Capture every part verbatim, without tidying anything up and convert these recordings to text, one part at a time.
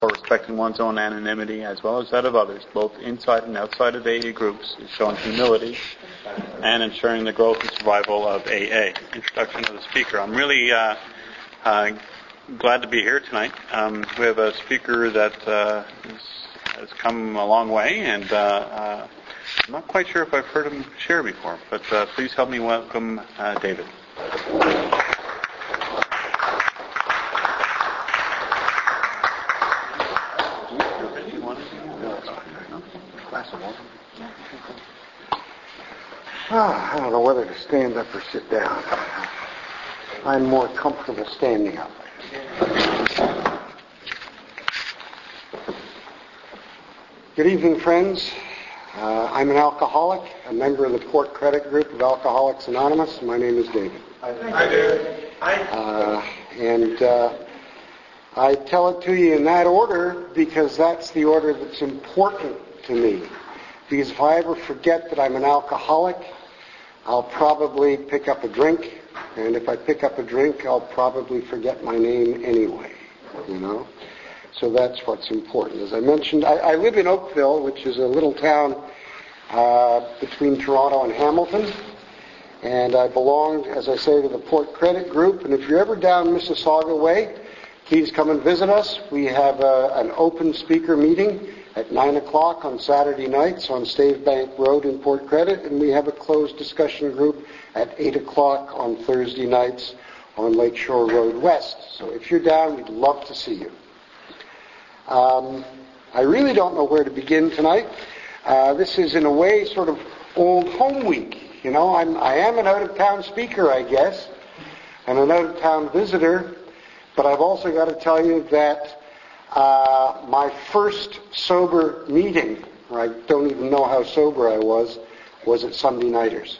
for respecting one's own anonymity as well as that of others, both inside and outside of A A groups, is showing humility and ensuring the growth and survival of A A. Introduction of the speaker. I'm really uh, uh, glad to be here tonight. Um, we have a speaker that uh, is, has come a long way, and uh, uh, I'm not quite sure if I've heard him share before, but uh, please help me welcome uh, David. Ah, I don't know whether to stand up or sit down. I'm more comfortable standing up. Good evening, friends. Uh, I'm an alcoholic, a member of the Port Credit Group of Alcoholics Anonymous. My name is David. Hi, David. Uh, and uh, I tell it to you in that order because that's the order that's important to me. Because if I ever forget that I'm an alcoholic, I'll probably pick up a drink. And if I pick up a drink, I'll probably forget my name anyway, you know. So that's what's important. As I mentioned, I, I live in Oakville, which is a little town uh, between Toronto and Hamilton. And I belong, as I say, to the Port Credit Group. And if you're ever down Mississauga way, please come and visit us. We have a, an open speaker meeting at nine o'clock on Saturday nights on Stave Bank Road in Port Credit, and we have a closed discussion group at eight o'clock on Thursday nights on Lakeshore Road West. So if you're down, we'd love to see you. Um, I really don't know where to begin tonight. Uh, this is, in a way, sort of old home week. You know, I'm, I am an out-of-town speaker, I guess, and an out-of-town visitor, but I've also got to tell you that Uh, my first sober meeting, or I don't even know how sober I was, was at Sunday Nighters.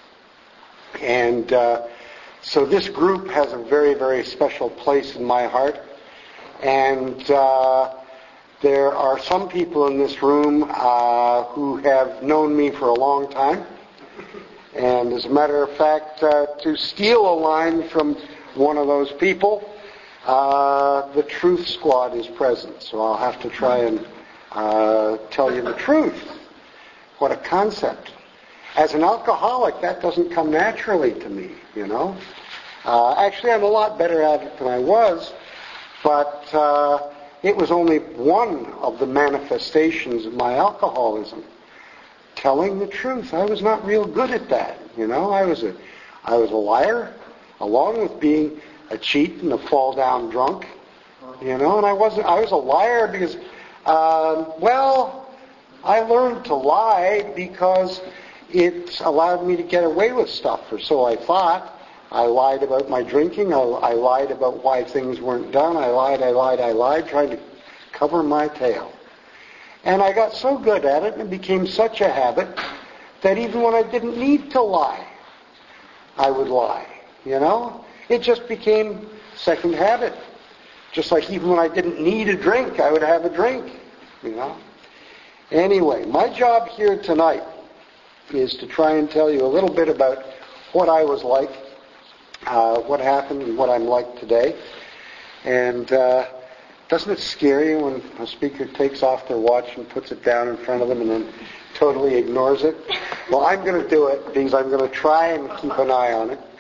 And uh, so this group has a very, very special place in my heart. And uh, there are some people in this room uh, who have known me for a long time. And as a matter of fact, uh, to steal a line from one of those people, Uh, the Truth Squad is present, so I'll have to try and uh, tell you the truth. What a concept. As an alcoholic, that doesn't come naturally to me, you know. Uh, actually, I'm a lot better at it than I was, but uh, it was only one of the manifestations of my alcoholism. Telling the truth. I was not real good at that, you know. I was a, I was a liar, along with being a cheat and a fall down drunk, you know, and I wasn't, I was a liar because, um, well, I learned to lie because it allowed me to get away with stuff, or so I thought. I lied about my drinking, I, I lied about why things weren't done, I lied, I lied, I lied, trying to cover my tail. And I got so good at it, and it became such a habit, that even when I didn't need to lie, I would lie, you know? It just became second habit. Just like even when I didn't need a drink, I would have a drink, you know. Anyway, my job here tonight is to try and tell you a little bit about what I was like, uh, what happened, and what I'm like today. And uh, doesn't it scare you when a speaker takes off their watch and puts it down in front of them and then totally ignores it? Well, I'm going to do it because I'm going to try and keep an eye on it.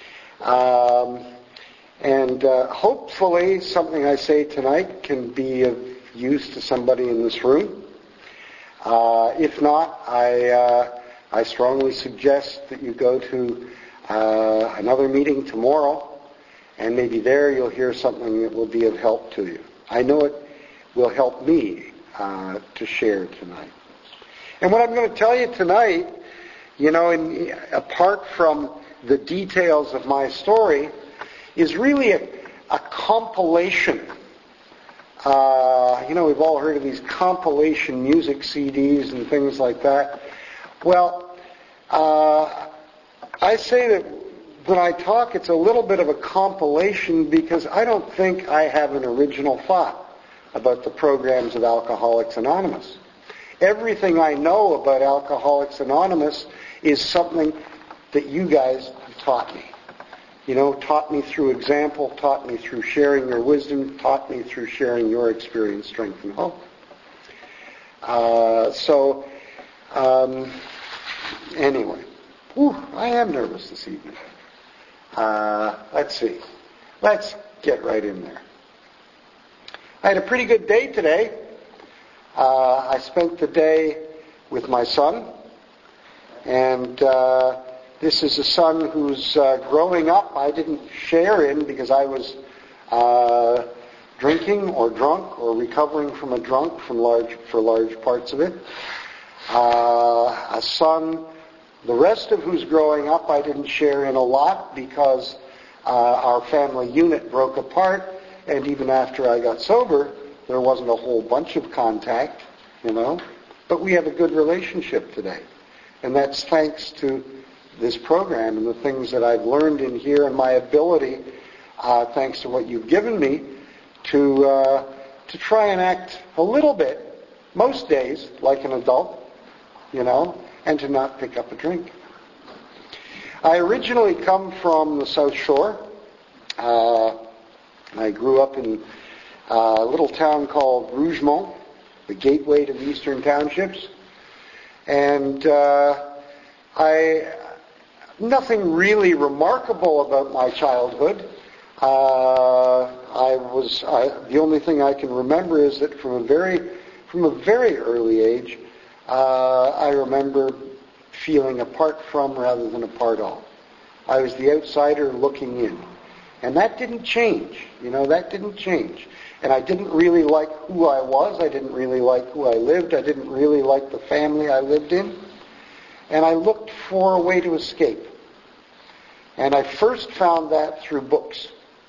Um, and uh, hopefully something I say tonight can be of use to somebody in this room. Uh, if not, I uh, I strongly suggest that you go to uh, another meeting tomorrow, and maybe there you'll hear something that will be of help to you. I know it will help me uh, to share tonight. And what I'm going to tell you tonight, you know, in, apart from the details of my story, is really a, a compilation. Uh, you know, we've all heard of these compilation music C Ds and things like that. Well, uh, I say that when I talk, it's a little bit of a compilation because I don't think I have an original thought about the programs of Alcoholics Anonymous. Everything I know about Alcoholics Anonymous is something that you guys have taught me. you know, taught me through example, taught me through sharing your wisdom, taught me through sharing your experience, strength, and hope. Uh, so, um, anyway, whew, I am nervous this evening. Uh, let's see. Let's get right in there. I had a pretty good day today. Uh, I spent the day with my son, and uh, this is a son who's uh, growing up. I didn't share in because I was uh, drinking or drunk or recovering from a drunk from large for large parts of it. Uh, a son, the rest of who's growing up, I didn't share in a lot because uh, our family unit broke apart, and even after I got sober, there wasn't a whole bunch of contact, you know. But we have a good relationship today. And that's thanks to this program and the things that I've learned in here and my ability, uh, thanks to what you've given me, to uh, to try and act a little bit, most days, like an adult, you know, and to not pick up a drink. I originally come from the South Shore. Uh, I grew up in a little town called Rougemont, the gateway to the Eastern Townships. And uh, I, nothing really remarkable about my childhood. Uh, I was I, the only thing I can remember is that from a very, from a very early age, uh, I remember feeling apart from rather than a part of. I was the outsider looking in, and that didn't change. You know, that didn't change. And I didn't really like who I was. I didn't really like who I lived. I didn't really like the family I lived in. And I looked for a way to escape. And I first found that through books.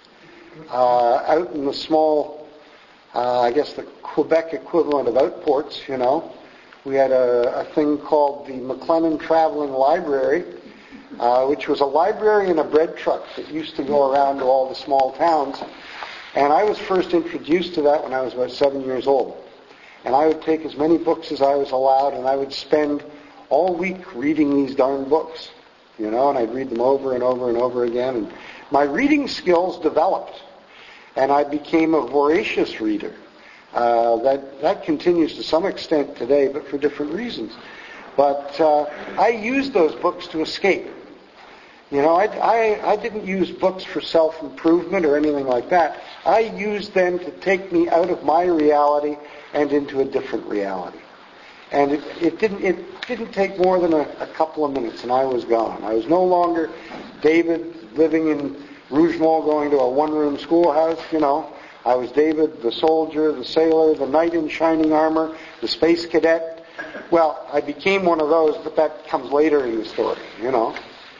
Uh, out in the small, uh, I guess the Quebec equivalent of Outports, you know, we had a, a thing called the McLennan Traveling Library, uh, which was a library in a bread truck that used to go around to all the small towns. And I was first introduced to that when I was about seven years old. And I would take as many books as I was allowed, and I would spend all week reading these darn books, you know, and I'd read them over and over and over again. And my reading skills developed, and I became a voracious reader. Uh, that that continues to some extent today, but for different reasons. But uh, I used those books to escape. You know, I, I, I didn't use books for self-improvement or anything like that. I used them to take me out of my reality and into a different reality. And it, it didn't it didn't take more than a, a couple of minutes, and I was gone. I was no longer David living in Rougemont going to a one-room schoolhouse, you know. I was David, the soldier, the sailor, the knight in shining armor, the space cadet. Well, I became one of those, but that comes later in the story, you know.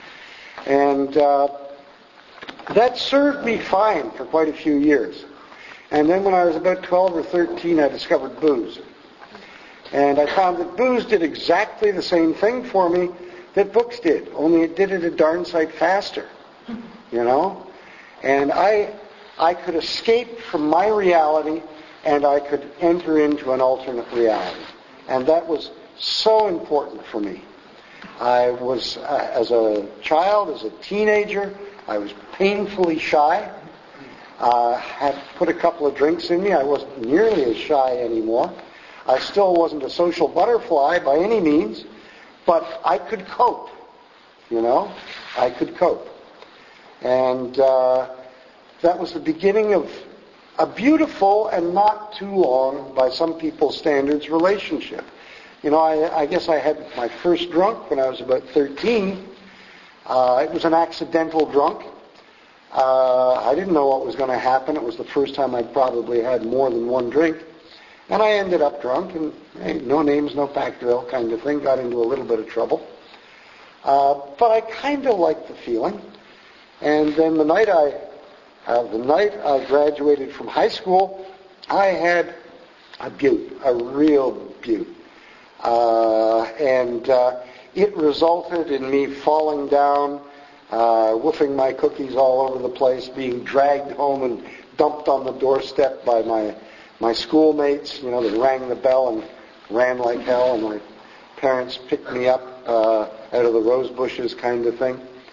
And uh, that served me fine for quite a few years. And then when I was about twelve or thirteen, I discovered booze. And I found that booze did exactly the same thing for me that books did, only it did it a darn sight faster, you know. And I, I could escape from my reality, and I could enter into an alternate reality. And that was so important for me. I was, uh, as a child, as a teenager, I was painfully shy. Uh, had put a couple of drinks in me. I wasn't nearly as shy anymore. I still wasn't a social butterfly by any means, but I could cope. You know, I could cope. And uh, that was the beginning of a beautiful and not too long, by some people's standards, relationship. You know, I, I guess I had my first drunk when I was about thirteen. Uh, it was an accidental drunk. Uh, I didn't know what was going to happen. It was the first time I'd probably had more than one drink. And I ended up drunk, and hey, no names, no Pacteville kind of thing. Got into a little bit of trouble. Uh, but I kind of liked the feeling. And then the night I, uh, the night I graduated from high school, I had a beaut, a real beaut. Uh, and uh, it resulted in me falling down, uh, woofing my cookies all over the place, being dragged home and dumped on the doorstep by my my schoolmates. You know, they rang the bell and ran like hell, and my parents picked me up uh, out of the rose bushes kind of thing.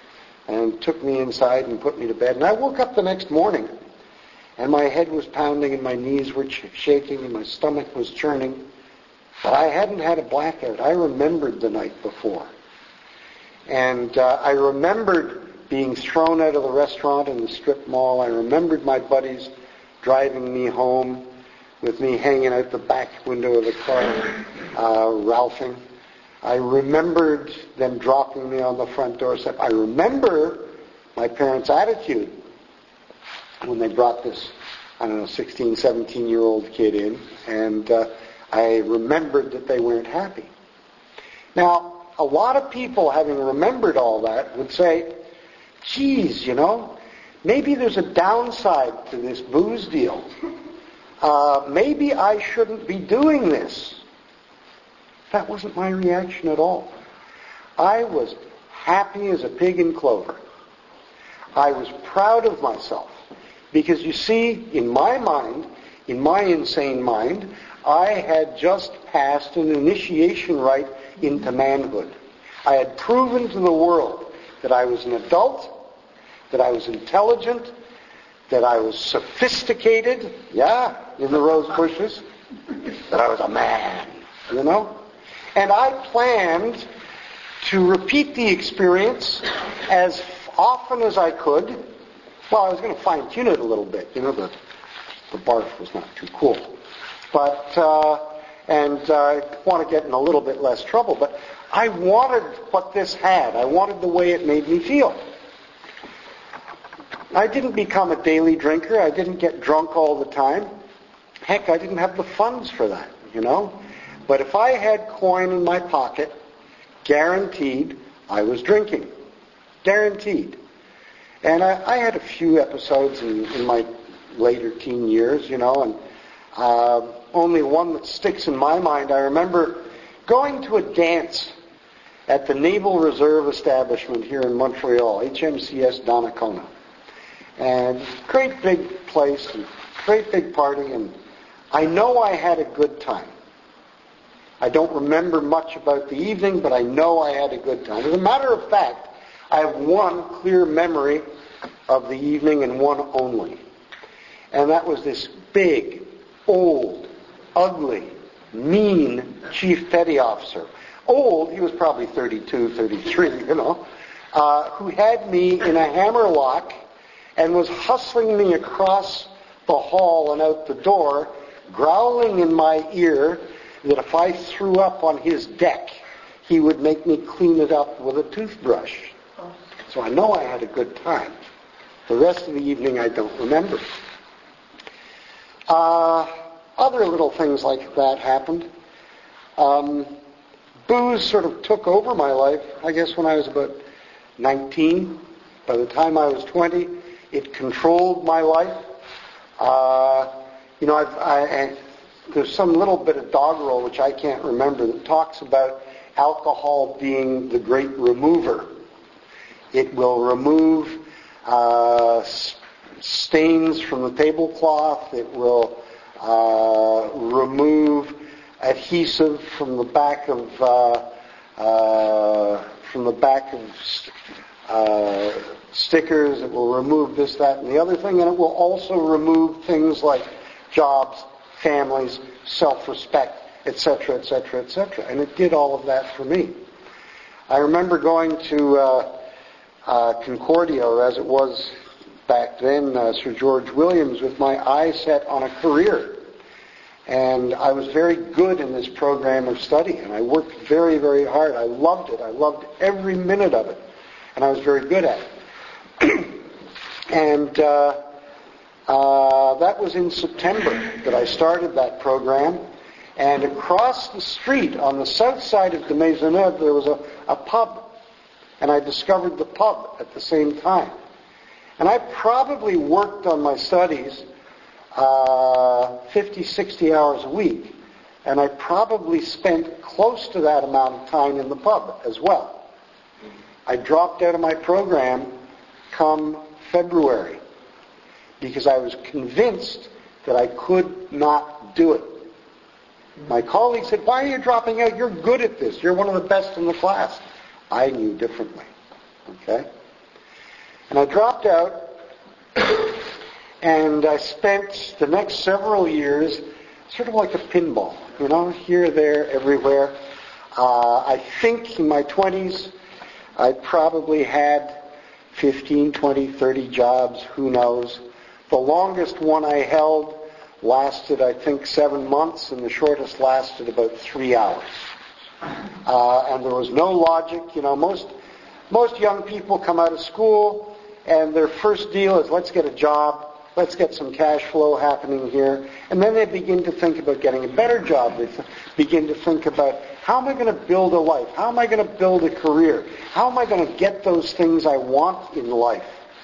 and took me inside and put me to bed. And I woke up the next morning, and my head was pounding, and my knees were ch- shaking, and my stomach was churning. But I hadn't had a blackout. I remembered the night before. And uh, I remembered being thrown out of the restaurant in the strip mall. I remembered my buddies driving me home with me hanging out the back window of the car, uh, ralphing. I remembered them dropping me on the front doorstep. I remember my parents' attitude when they brought this, I don't know, sixteen, seventeen-year-old kid in, and uh, I remembered that they weren't happy. Now, a lot of people, having remembered all that, would say, geez, you know, maybe there's a downside to this booze deal. Uh, maybe I shouldn't be doing this. That wasn't my reaction at all. I was happy as a pig in clover. I was proud of myself. Because you see, in my mind, in my insane mind, I had just passed an initiation rite into manhood. I had proven to the world that I was an adult, that I was intelligent, that I was sophisticated, yeah, in the rose bushes, that I was a man, you know? And I planned to repeat the experience as often as I could. Well, I was going to fine-tune it a little bit. You know, the, the barf was not too cool. But, uh, and uh, I want to get in a little bit less trouble. But I wanted what this had. I wanted the way it made me feel. I didn't become a daily drinker. I didn't get drunk all the time. Heck, I didn't have the funds for that, you know. But if I had coin in my pocket, guaranteed I was drinking. Guaranteed. And I, I had a few episodes in, in my later teen years, you know, and uh, only one that sticks in my mind. I remember going to a dance at the Naval Reserve establishment here in Montreal, H M C S Donnacona. And great big place, and great big party, and I know I had a good time. I don't remember much about the evening, but I know I had a good time. As a matter of fact, I have one clear memory of the evening and one only. And that was this big, old, ugly, mean chief petty officer. Old, he was probably thirty-two, thirty-three, you know, uh, who had me in a hammerlock and was hustling me across the hall and out the door, growling in my ear that if I threw up on his deck, he would make me clean it up with a toothbrush. So I know I had a good time. The rest of the evening I don't remember. Uh, other little things like that happened. Um, booze sort of took over my life, I guess, when I was about nineteen. By the time I was twenty, it controlled my life. Uh, you know, I've, I, I, there's some little bit of doggerel, which I can't remember, that talks about alcohol being the great remover. It will remove uh, stains from the tablecloth. It will uh, remove adhesive from the back of uh, uh, from the back of uh, stickers. It will remove this, that, and the other thing, and it will also remove things like jobs, families, self-respect, et cetera, et cetera, et cetera. And it did all of that for me. I remember going to uh, uh, Concordia, or as it was back then, uh, Sir George Williams, with my eye set on a career. And I was very good in this program of study, and I worked very, very hard. I loved it. I loved every minute of it, and I was very good at it. and uh, uh, that was in September that I started that program. And across the street, on the south side of de Maisonneuve, there was a, a pub. And I discovered the pub at the same time. And I probably worked on my studies uh, fifty, sixty hours a week. And I probably spent close to that amount of time in the pub as well. I dropped out of my program come February because I was convinced that I could not do it. My colleagues said, "Why are you dropping out? You're good at this. You're one of the best in the class." I knew differently. Okay? And I dropped out, and I spent the next several years sort of like a pinball, you know, here, there, everywhere. Uh, I think in my twenties, I probably had fifteen, twenty, thirty jobs, who knows. The longest one I held lasted, I think, seven months, and the shortest lasted about three hours. Uh, and there was no logic. You know, most most young people come out of school, and their first deal is, let's get a job, let's get some cash flow happening here. And then they begin to think about getting a better job. They th- begin to think about, how am I going to build a life? How am I going to build a career? How am I going to get those things I want in life?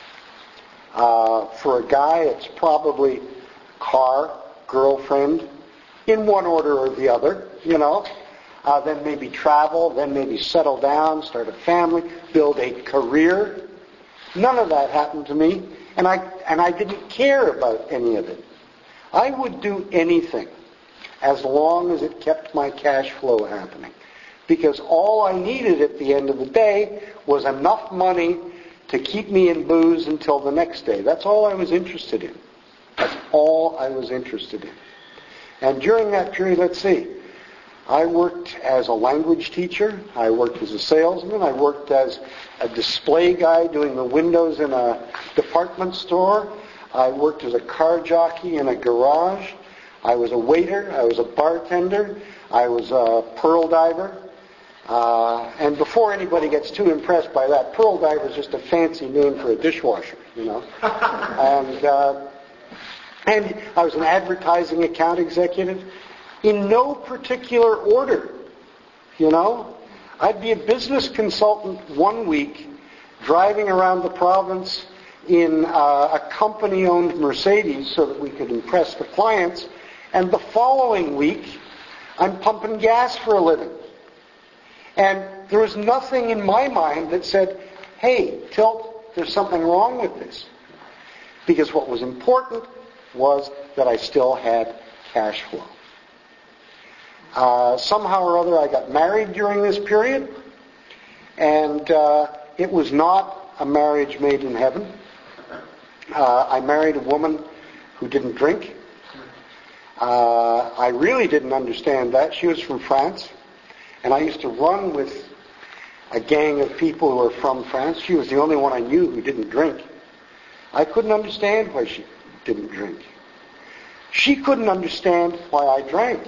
Uh, for a guy, it's probably car, girlfriend, in one order or the other, you know. Uh, then maybe travel, then maybe settle down, start a family, build a career. None of that happened to me, and I and I didn't care about any of it. I would do anything as long as it kept my cash flow happening, because all I needed at the end of the day was enough money to keep me in booze until the next day. That's all I was interested in. That's all I was interested in. And during that period, let's see, I worked as a language teacher, I worked as a salesman, I worked as a display guy doing the windows in a department store, I worked as a car jockey in a garage, I was a waiter, I was a bartender, I was a pearl diver, uh, and before anybody gets too impressed by that, pearl diver is just a fancy name for a dishwasher, you know. and uh, and I was an advertising account executive. In no particular order, you know. I'd be a business consultant one week, driving around the province in uh, a company-owned Mercedes so that we could impress the clients, and the following week, I'm pumping gas for a living. And there was nothing in my mind that said, hey, Tilt, there's something wrong with this. Because what was important was that I still had cash flow. Uh, somehow or other, I got married during this period, and uh, it was not a marriage made in heaven. Uh, I married a woman who didn't drink. Uh, I really didn't understand that. She was from France, and I used to run with a gang of people who were from France. She was the only one I knew who didn't drink. I couldn't understand why she didn't drink. She couldn't understand why I drank.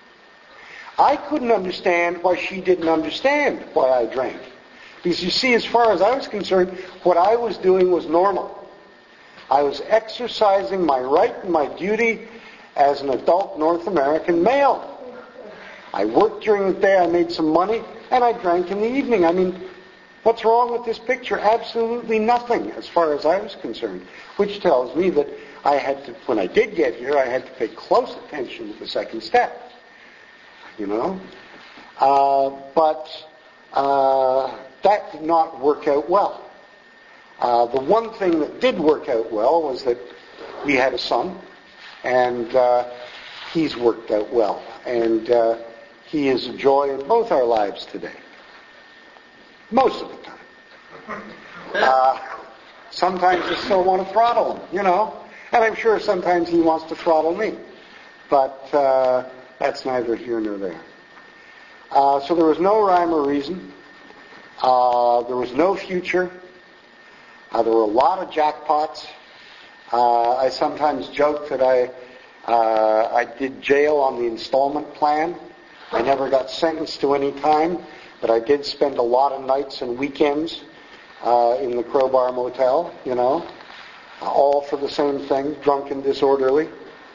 I couldn't understand why she didn't understand why I drank. Because you see, as far as I was concerned, what I was doing was normal. I was exercising my right and my duty as an adult North American male. I worked during the day, I made some money, and I drank in the evening. I mean, what's wrong with this picture? Absolutely nothing, as far as I was concerned. Which tells me that I had to, when I did get here, I had to pay close attention to the second step. You know? Uh, but uh, that did not work out well. Uh, the one thing that did work out well was that we had a son, and uh, he's worked out well. And uh, he is a joy in both our lives today. Most of the time. Uh, sometimes I still want to throttle him, you know? And I'm sure sometimes he wants to throttle me. But uh, that's neither here nor there. Uh, so there was no rhyme or reason. Uh, there was no future. Uh, there were a lot of jackpots. Uh, I sometimes joke that I uh, I did jail on the installment plan. I never got sentenced to any time, but I did spend a lot of nights and weekends uh, in the Crowbar Motel, you know, all for the same thing, drunk and disorderly.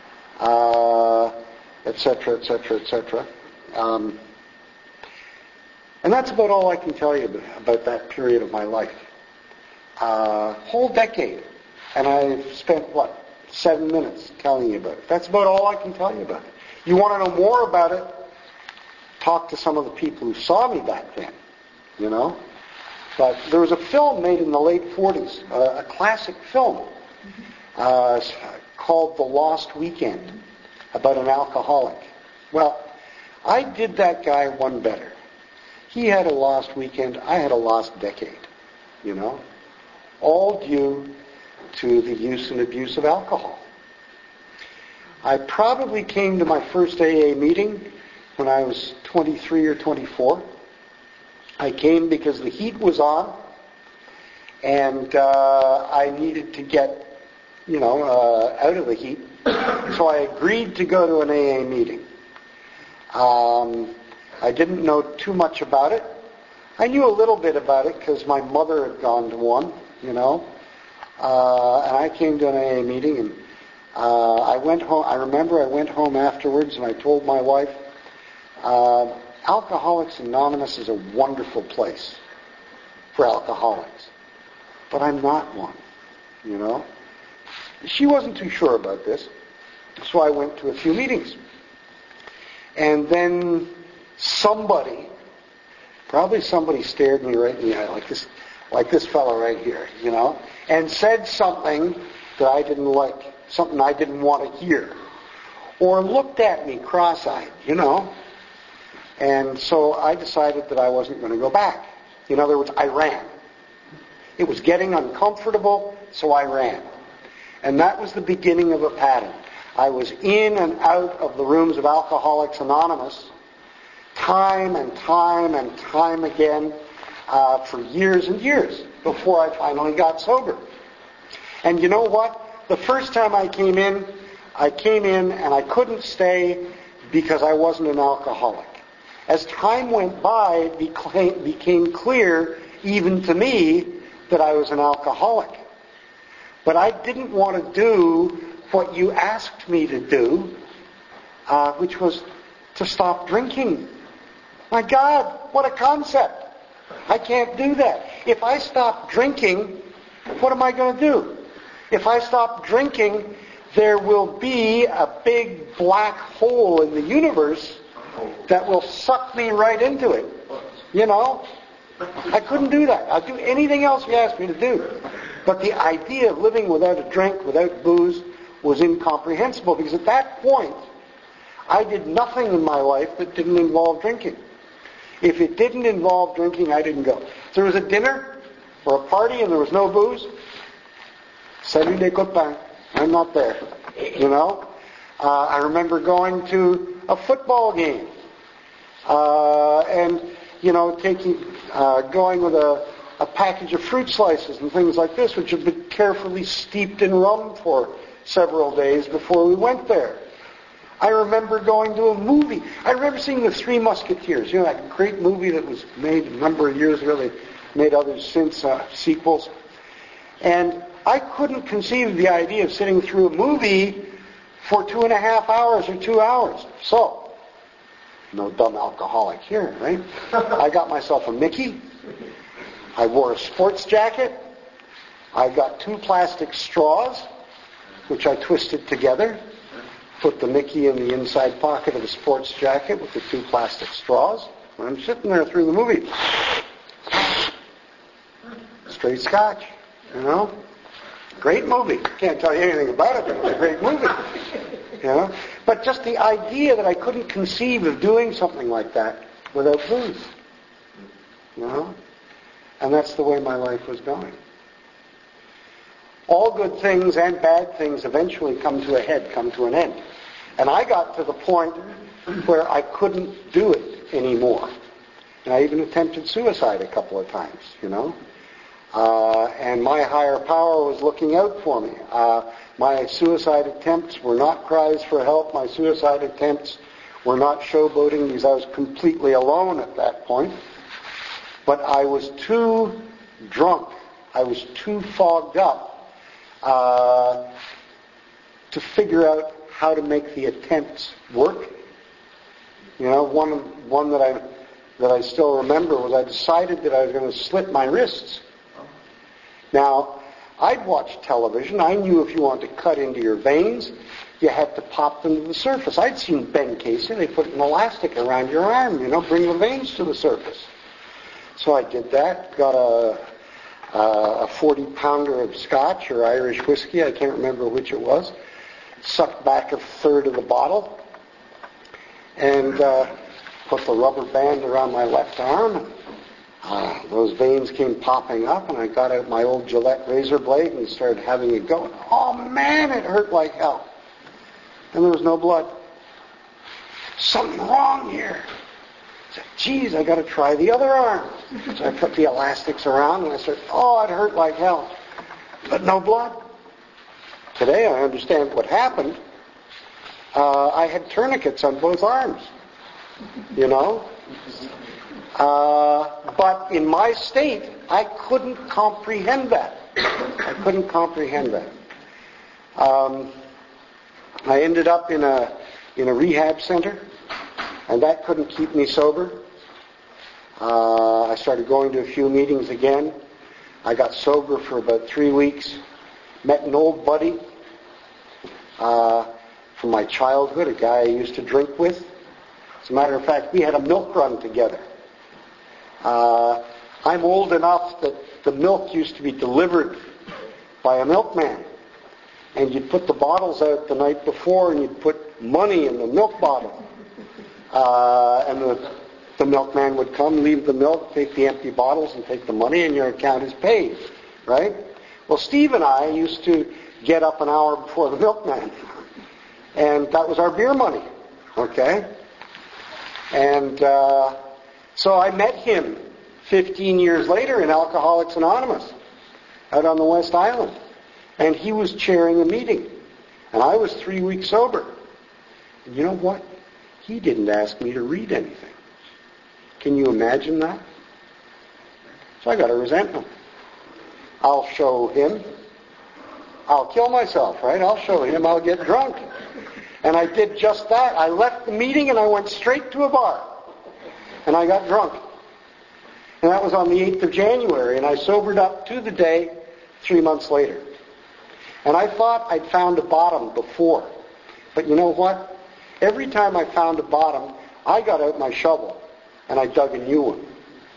Uh, et cetera, et cetera, et cetera. Um, and that's about all I can tell you about, about that period of my life. Uh, whole decade. And I've spent, what, seven minutes telling you about it. That's about all I can tell you about it. You want to know more about it, talk to some of the people who saw me back then, you know. But there was a film made in the late forties, uh, a classic film, uh, called The Lost Weekend, about an alcoholic. Well, I did that guy one better. He had a lost weekend. I had a lost decade, you know. all due to the use and abuse of alcohol. I probably came to my first A A meeting when I was twenty-three or twenty-four. I came because the heat was on, and uh, I needed to get, you know, uh, out of the heat. So I agreed to go to an A A meeting. Um, I didn't know too much about it. I knew a little bit about it because my mother had gone to one, you know. Uh, and I came to an A A meeting, and uh, I went home. I remember I went home afterwards, and I told my wife, uh, Alcoholics Anonymous is a wonderful place for alcoholics, but I'm not one, you know. She wasn't too sure about this, so I went to a few meetings. And then somebody, probably somebody stared me right in the eye, like this, like this fellow right here, you know, and said something that I didn't like, something I didn't want to hear, or looked at me cross-eyed, you know. And so I decided that I wasn't going to go back. In other words, I ran. It was getting uncomfortable, so I ran. And that was the beginning of a pattern. I was in and out of the rooms of Alcoholics Anonymous time and time and time again uh, for years and years before I finally got sober. And you know what? The first time I came in, I came in and I couldn't stay because I wasn't an alcoholic. As time went by, it became, became clear, even to me, that I was an alcoholic. But I didn't want to do what you asked me to do, uh, which was to stop drinking. My God, what a concept. I can't do that. If I stop drinking, what am I going to do? If I stop drinking, there will be a big black hole in the universe that will suck me right into it. You know? I couldn't do that. I'd do anything else you asked me to do. But the idea of living without a drink, without booze, was incomprehensible, because at that point, I did nothing in my life that didn't involve drinking. If it didn't involve drinking, I didn't go. If there was a dinner or a party and there was no booze, salut les copains, I'm not there. You know? Uh, I remember going to a football game uh, and, you know, taking, uh, going with a, a package of fruit slices and things like this, which had been carefully steeped in rum for several days before we went there. I remember going to a movie. I remember seeing The Three Musketeers, you know, that great movie that was made a number of years ago. They made others since, uh, sequels. And I couldn't conceive of the idea of sitting through a movie for two and a half hours or two hours. So, no dumb alcoholic here, right? I got myself a Mickey. I wore a sports jacket. I got two plastic straws, which I twisted together. Put the Mickey in the inside pocket of the sports jacket with the two plastic straws. And I'm sitting there through the movie. Straight scotch, you know? Great movie. Can't tell you anything about it, but it's a great movie. You know? But just the idea that I couldn't conceive of doing something like that without booze. You know? And that's the way my life was going. All good things and bad things eventually come to a head, come to an end. And I got to the point where I couldn't do it anymore. And I even attempted suicide a couple of times, you know. Uh, and my higher power was looking out for me. Uh, my suicide attempts were not cries for help. My suicide attempts were not showboating, because I was completely alone at that point. But I was too drunk. I was too fogged up uh, to figure out how to make the attempts work. You know, one one that I that I still remember was I decided that I was going to slit my wrists. Now, I'd watched television. I knew if you wanted to cut into your veins, you had to pop them to the surface. I'd seen Ben Casey. They put an elastic around your arm, you know, bring the veins to the surface. So I did that. Got a a forty-pounder of scotch or Irish whiskey. I can't remember which it was. Sucked back a third of the bottle and uh, put the rubber band around my left arm. uh, those veins came popping up, and I got out my old Gillette razor blade and started having it go. Oh man, it hurt like hell. And there was no blood. Something wrong here. I said, geez, I got to try the other arm. So I put the elastics around and I said, oh, it hurt like hell. But no blood. Today I understand what happened. Uh, I had tourniquets on both arms. You know? Uh, but in my state, I couldn't comprehend that. I couldn't comprehend that. Um, I ended up in a in a rehab center, and that couldn't keep me sober. Uh, I started going to a few meetings again. I got sober for about three weeks. Met an old buddy uh, from my childhood, a guy I used to drink with. As a matter of fact, we had a milk run together. Uh, I'm old enough that the milk used to be delivered by a milkman. And you'd put the bottles out the night before and you'd put money in the milk bottle. Uh, and the, the milkman would come, leave the milk, take the empty bottles and take the money, and your account is paid. Right? Well, Steve and I used to get up an hour before the milkman. And that was our beer money. Okay? And uh, so I met him fifteen years later in Alcoholics Anonymous out on the West Island. And he was chairing a meeting. And I was three weeks sober. And you know what? He didn't ask me to read anything. Can you imagine that? So I got a resentment. I'll show him. I'll kill myself, right? I'll show him I'll get drunk. And I did just that. I left the meeting and I went straight to a bar. And I got drunk. And that was on the eighth of January. And I sobered up to the day three months later. And I thought I'd found a bottom before. But you know what? Every time I found a bottom, I got out my shovel and I dug a new one.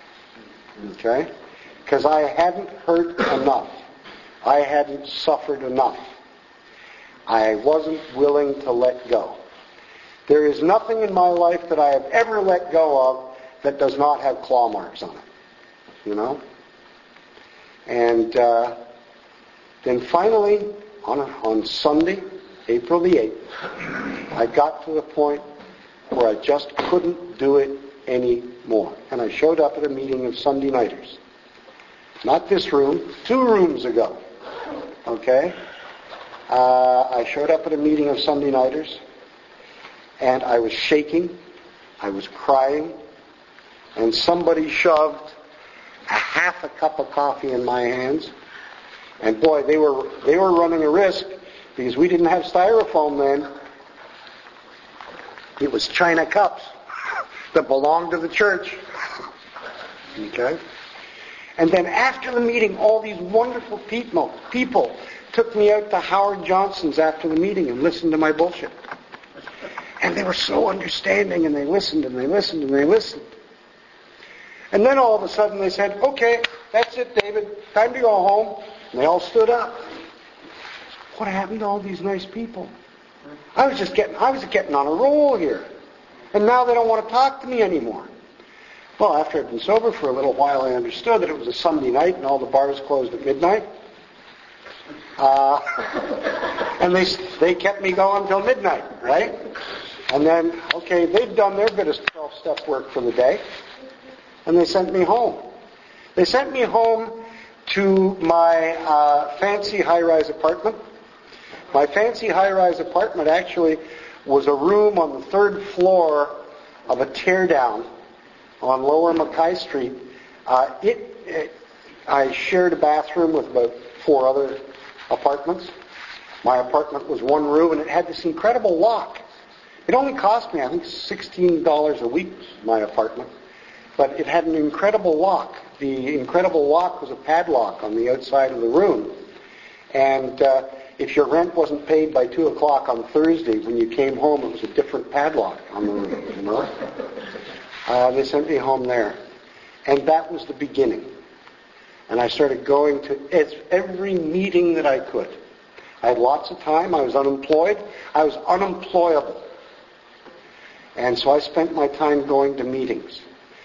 Okay? Because I hadn't hurt enough. I hadn't suffered enough. I wasn't willing to let go. There is nothing in my life that I have ever let go of that does not have claw marks on it. You know? And uh, then finally, on, on Sunday, April the eighth, I got to the point where I just couldn't do it anymore. And I showed up at a meeting of Sunday nighters. Not this room, two rooms ago. Okay? Uh, I showed up at a meeting of Sunday nighters, and I was shaking, I was crying, and somebody shoved a half a cup of coffee in my hands. And boy, they were they were running a risk because we didn't have styrofoam then. It was china cups that belonged to the church. Okay? And then after the meeting, all these wonderful people, people took me out to Howard Johnson's after the meeting and listened to my bullshit. And they were so understanding, and they listened and they listened and they listened. And then all of a sudden they said, okay, that's it, David, time to go home. And they all stood up. What happened to all these nice people? I was just getting, I was getting on a roll here. And now they don't want to talk to me anymore. Well, after I'd been sober for a little while, I understood that it was a Sunday night and all the bars closed at midnight. Uh, and they they kept me going till midnight, right? And then, okay, they'd done their bit of twelve-step work for the day. And they sent me home. They sent me home to my uh, fancy high-rise apartment. My fancy high-rise apartment actually was a room on the third floor of a teardown on Lower Mackay Street. Uh, it, it, I shared a bathroom with about four other apartments. My apartment was one room, and it had this incredible lock. It only cost me, I think, sixteen dollars a week, my apartment. But it had an incredible lock. The incredible lock was a padlock on the outside of the room. And uh, if your rent wasn't paid by two o'clock on Thursday, when you came home, it was a different padlock on the room, you know? Uh, they sent me home there. And that was the beginning. And I started going to every meeting that I could. I had lots of time. I was unemployed. I was unemployable. And so I spent my time going to meetings.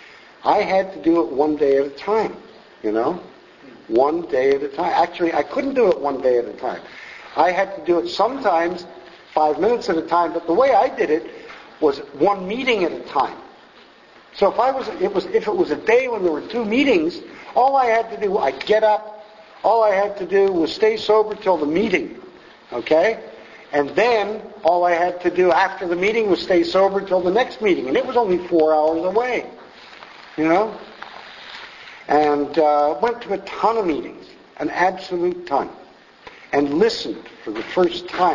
I had to do it one day at a time, you know? One day at a time. Actually, I couldn't do it one day at a time. I had to do it sometimes five minutes at a time, but the way I did it was one meeting at a time. So if I was, it was, if it was a day when there were two meetings, all I had to do, I'd get up, all I had to do was stay sober till the meeting, okay? And then all I had to do after the meeting was stay sober till the next meeting, and it was only four hours away, you know? And uh, went to a ton of meetings, an absolute ton, and listened for the first time.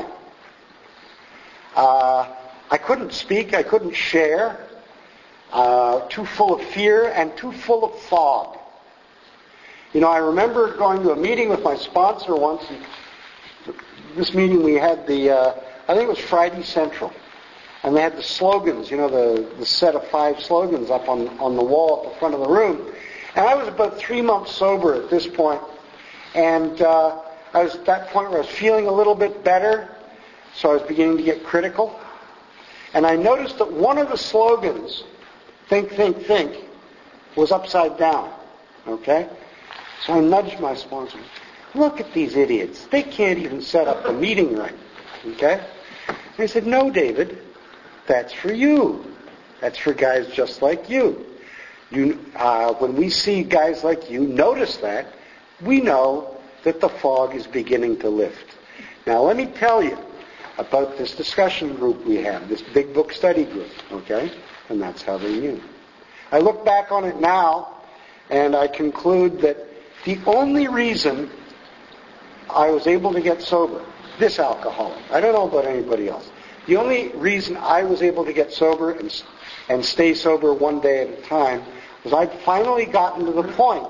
Uh, I couldn't speak, I couldn't share. Uh, too full of fear and too full of fog. You know, I remember going to a meeting with my sponsor once. And this meeting we had the, uh, I think it was Friday Central. And they had the slogans, you know, the, the set of five slogans up on, on the wall at the front of the room. And I was about three months sober at this point. And uh, I was at that point where I was feeling a little bit better. So I was beginning to get critical. And I noticed that one of the slogans, think, think, think, was upside down. Okay? So I nudged my sponsor. Look at these idiots. They can't even set up the meeting right. Okay? And I said, no, David, that's for you. That's for guys just like you. You, uh, when we see guys like you notice that, we know that the fog is beginning to lift. Now let me tell you about this discussion group we have, this big book study group, okay? And that's how they knew. I look back on it now, and I conclude that the only reason I was able to get sober, this alcoholic, I don't know about anybody else, the only reason I was able to get sober and, and stay sober one day at a time was I'd finally gotten to the point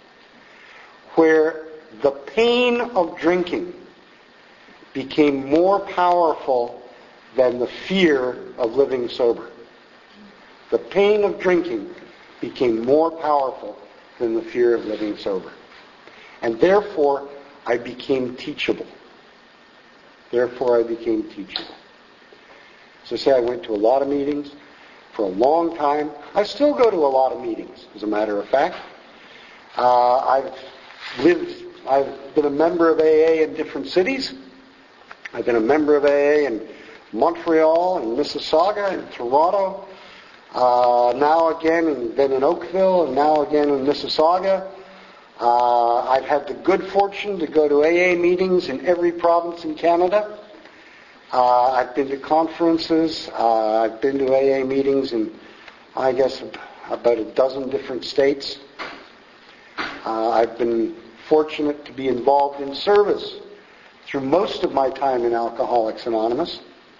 where the pain of drinking became more powerful than the fear of living sober. The pain of drinking became more powerful than the fear of living sober. And therefore, I became teachable. Therefore, I became teachable. As I say, I went to a lot of meetings for a long time. I still go to a lot of meetings, as a matter of fact. Uh, I've lived, I've been a member of A A in different cities. I've been a member of A A in Montreal, and Mississauga, and Toronto. Uh, now again, in, then in Oakville, and now again in Mississauga. Uh, I've had the good fortune to go to A A meetings in every province in Canada. Uh, I've been to conferences. Uh, I've been to A A meetings in, I guess, about a dozen different states. Uh, I've been fortunate to be involved in service through most of my time in Alcoholics Anonymous.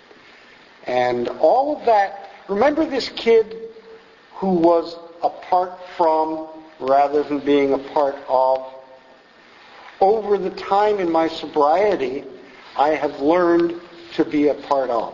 And all of that, remember this kid who was apart from rather than being a part of? Over the time in my sobriety, I have learned to be a part of.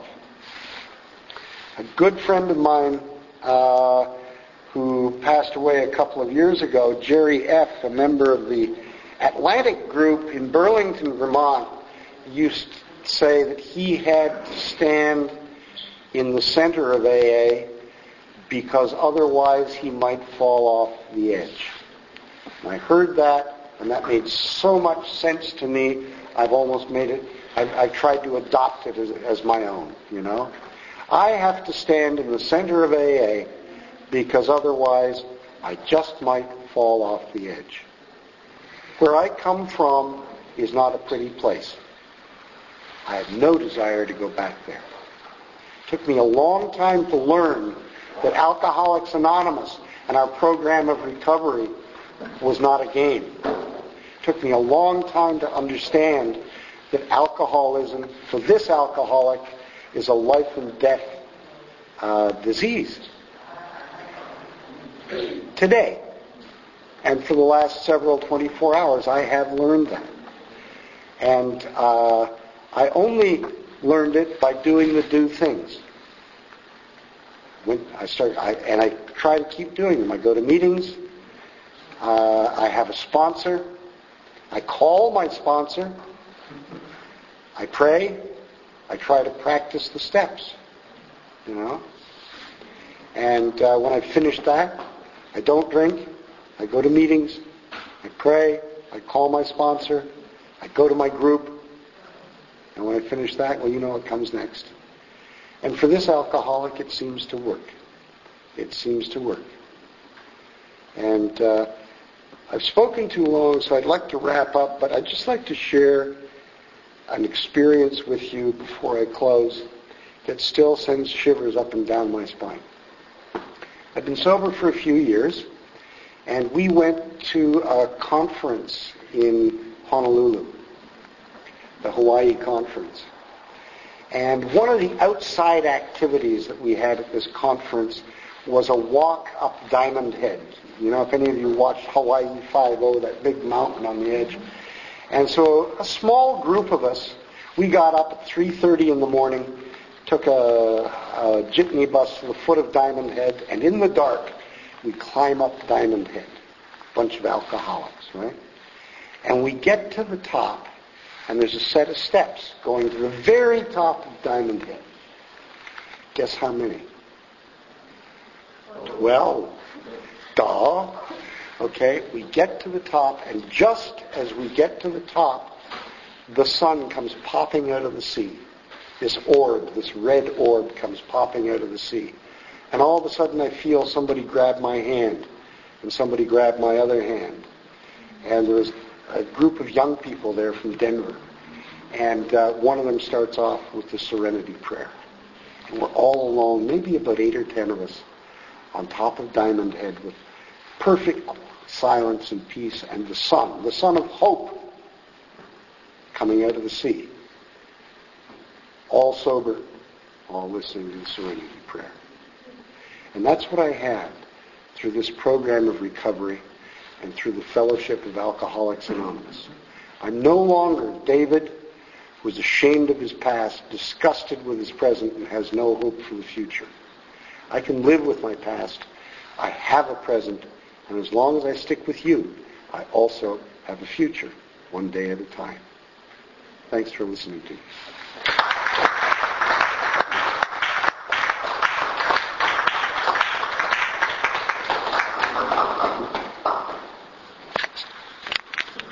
A good friend of mine uh, who passed away a couple of years ago, Jerry F., a member of the Atlantic group in Burlington, Vermont, used to say that he had to stand in the center of A A because otherwise he might fall off the edge. And I heard that, and that made so much sense to me, I've almost made it, I, I tried to adopt it as, as my own, you know. I have to stand in the center of A A because otherwise I just might fall off the edge. Where I come from is not a pretty place. I have no desire to go back there. It took me a long time to learn that Alcoholics Anonymous and our program of recovery was not a game. It took me a long time to understand that alcoholism, for this alcoholic, is a life and death uh, disease. Today, and for the last several twenty-four hours, I have learned that. And uh, I only learned it by doing the do things. When I start, I, and I try to keep doing them. I go to meetings. Uh, I have a sponsor. I call my sponsor. I pray. I try to practice the steps. You know. And uh, when I finish that, I don't drink. I go to meetings. I pray. I call my sponsor. I go to my group. And when I finish that, well, you know what comes next. And for this alcoholic, it seems to work. It seems to work. And uh, I've spoken too long, so I'd like to wrap up, but I'd just like to share an experience with you before I close that still sends shivers up and down my spine. I've been sober for a few years, and we went to a conference in Honolulu, the Hawaii conference. And one of the outside activities that we had at this conference was a walk up Diamond Head. You know, if any of you watched Hawaii Five-O, that big mountain on the edge. And so a small group of us, we got up at three thirty in the morning, took a, a jitney bus to the foot of Diamond Head, and in the dark, we climb up Diamond Head. A bunch of alcoholics, right? And we get to the top, and there's a set of steps going to the very top of Diamond Head. Guess how many? Twelve. Duh. Okay, we get to the top, and just as we get to the top, the sun comes popping out of the sea. This orb, this red orb comes popping out of the sea. And all of a sudden I feel somebody grab my hand, and somebody grab my other hand. And there was a group of young people there from Denver. And uh, one of them starts off with the Serenity Prayer. And we're all alone, maybe about eight or ten of us, on top of Diamond Head with perfect silence and peace, and the sun, the sun of hope, coming out of the sea. All sober, all listening to the Serenity Prayer. And that's what I had through this program of recovery and through the fellowship of Alcoholics Anonymous. I'm no longer David, who is ashamed of his past, disgusted with his present, and has no hope for the future. I can live with my past. I have a present. And as long as I stick with you, I also have a future, one day at a time. Thanks for listening to me.